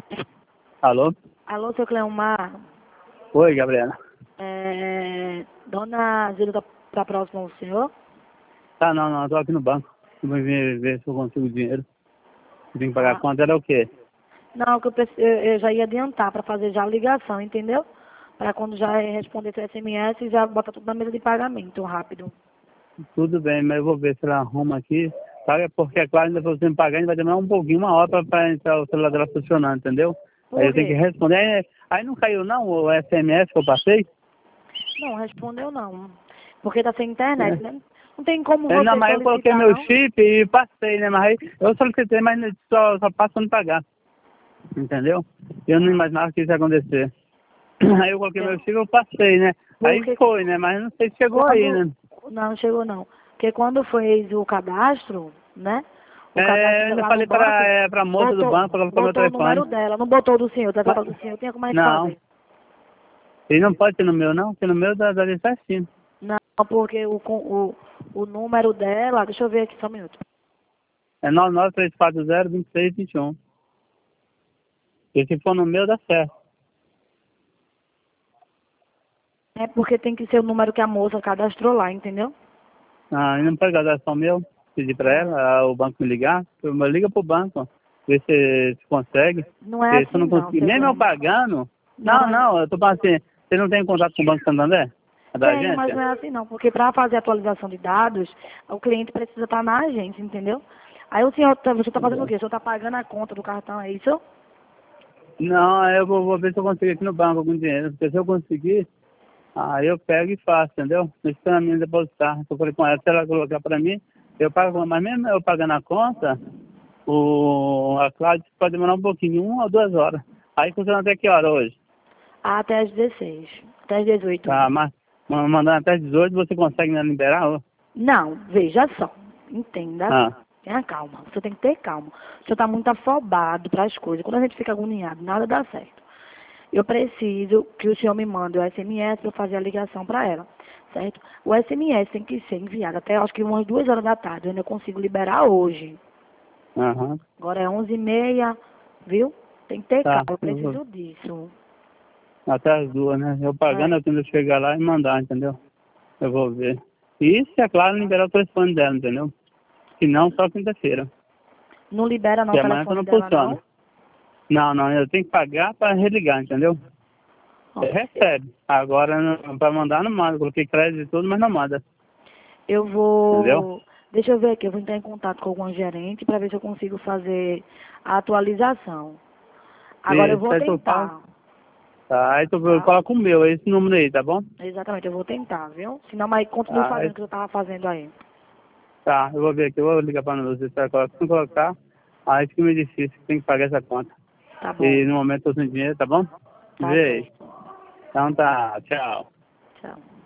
Alô? Alô, seu Cleomar. Oi, Gabriela. Dona Zilda tá próxima ao senhor? Tá, não, eu tô aqui no banco. Eu vou ver se eu consigo dinheiro. Vim pagar a Ah, conta, era o quê? não, que eu já ia adiantar para fazer já a ligação, entendeu? Para quando já responder seu SMS, já bota tudo na mesa de pagamento rápido. Tudo bem, mas eu vou ver se ela arruma aqui. Sabe, porque é claro, ainda pra você me pagar, ainda vai demorar um pouquinho, uma hora pra entrar o celular dela funcionando, entendeu? Aí Por eu tenho que quê? responder. Aí não caiu não o SMS que eu passei? Não, respondeu não. Porque tá sem internet, né? Não tem como Não, você mas eu coloquei solicitar, meu não? chip e passei, né? Mas aí eu solicitei, mas só passa não pagar. Entendeu? Eu não Ah, imaginava que isso ia acontecer. Aí eu coloquei meu eu- chip e eu passei, né? Aí porque foi, né? Mas não sei se chegou aí, quando... né? Não, chegou não. Porque quando fez o cadastro, né? O cadastro Eu ainda lá no falei banco, pra moça do banco colocar meu botou o telefone. número dela, não botou o do senhor, o Mas, telefone do senhor, tinha como a gente não, fazer. ele não pode ter no meu, não, porque no meu dá certinho. Não, porque o número dela, deixa eu ver aqui só um minuto. É 993402621. E se for no meu, dá certo. É porque tem que ser o número que a moça cadastrou lá, entendeu? Ah, e não pode cadastrar só o meu? Pedir pra Não. ela, o banco me ligar? Liga pro banco, ver se consegue. Não é Porque se eu assim não não, conseguir, seu mesmo eu Cleomar. pagando... Não Não, é. não, eu tô falando assim, você não tem contato com o Banco Santander? É da Tenho, mas agência? não é assim não, porque para fazer a atualização de dados, o cliente precisa estar na agência, entendeu? Aí o senhor, você está fazendo o quê? O senhor está pagando a conta do cartão, é isso? Não, eu vou ver se eu consigo aqui no banco algum dinheiro. Porque se eu conseguir, aí eu pego e faço, entendeu? Não espera a minha depositar. Eu falei com ela, se ela colocar pra mim, eu pago. Mas mesmo eu pagando a conta, a Cláudia pode demorar um pouquinho, 1 ou 2 horas. Aí funciona até que hora hoje? Até às 16, até às 18. Tá, mas mandando até 18, você consegue me liberar? Ô? Não, veja só, entenda, Ah, tenha calma, você tem que ter calma. O senhor está muito afobado para as coisas, quando a gente fica agoniado, nada dá certo. Eu preciso que o senhor me mande o SMS para eu fazer a ligação para ela, certo? O SMS tem que ser enviado até acho que umas 2 horas da tarde, eu ainda consigo liberar hoje. aham, Agora é 11h30, viu? Tem que ter calma, tá. eu preciso disso. Até as 2, né? Eu pagando, É. eu tento chegar lá e mandar, entendeu? Eu vou ver. E se é claro, liberar o telefone dela, entendeu? Se não, só quinta-feira. Não libera não E o amanhã que telefone não dela funciona. não? Não, eu tenho que pagar para religar, entendeu? Ó, Recebe. Agora, para mandar, não manda. Coloquei crédito e tudo, mas não manda. eu Entendeu? vou. Deixa eu ver aqui, eu vou entrar em contato com algum gerente para ver se eu consigo fazer a atualização. Agora eu E vou aí tu fala. tentar, Tá, aí tu tá? coloca o meu, esse número aí, tá bom? Exatamente, eu vou tentar, viu? Senão, mas continue Tá, fazendo o que eu tava fazendo aí. tá, eu vou ver aqui, eu vou ligar para você, se não colocar, aí fica meio difícil, tem que pagar essa conta. Tá bom, E no momento eu tô sem dinheiro, tá bom? tá Vê aí. certo. Então tá, tchau. Tchau.